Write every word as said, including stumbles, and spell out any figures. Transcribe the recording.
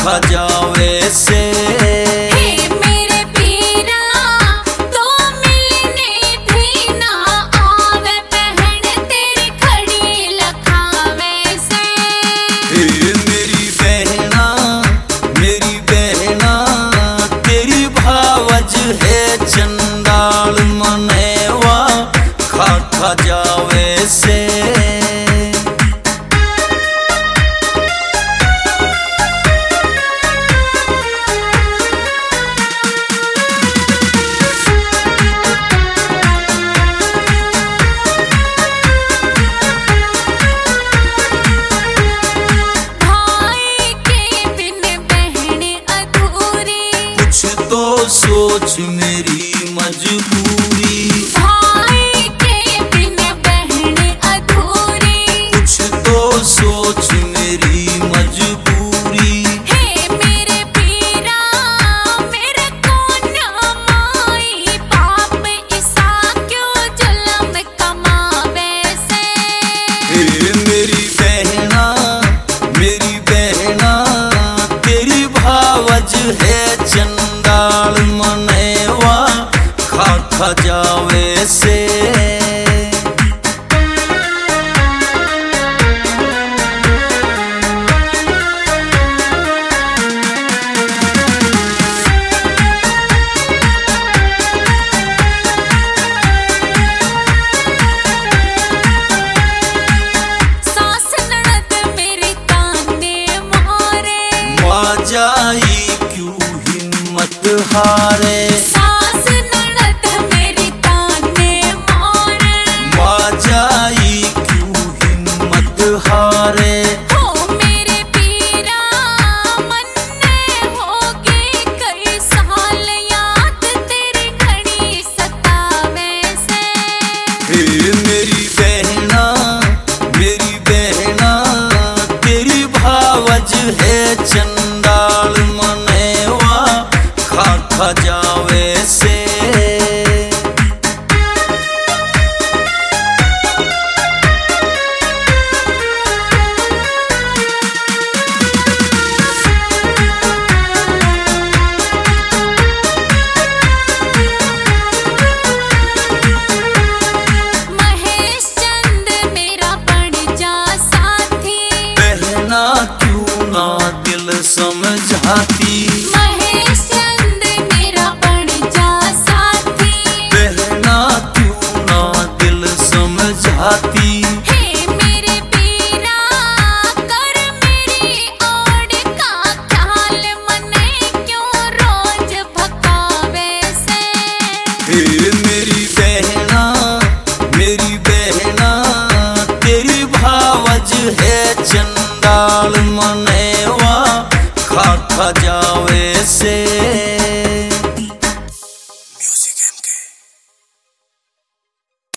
खा जावे से। है चंडाल मनेवा खा खा जावे से। भाई के बिन बहन अधूरी, कुछ तो सोच मेरी मजबूरी। भाई के बिन बहन अधूरी, कुछ तो सोच मेरी मजबूरी। हे मेरे पीरा मेरे को न माई, पाप इसा क्यों जुल्म कमावे से। हे मेरी बहना मेरी बहना तेरी भावज है चंडाल मनेवा खा खा जावे से। सास ननद मेरी ताने मारे, माँ जाई क्यों हिम्मत हारे। सास ननद मेरी ताने मारे, माँ जाई क्यों हिम्मत हारे। हो मेरे पीरा मन्ने होगी कई साल याद तेरी घड़ी सतावे से। हे मेरी बहना मेरी बहना तेरी भावज है चंडाल मनेवा खा खा जावे से। महेश चंद मेरा बन जा साथी, बहना क्यों ना दिल समझाती। महेश चंद मेरा बन जा साथी, बहना क्यों ना दिल समझाती। हे मेरे पीरा कर मेरी ओर का ख्याल, मने क्यों रोज भकावे से। हे मेरी बहना मेरी बहना तेरी भावज है चंडाल मनेवा खा खा जावे से।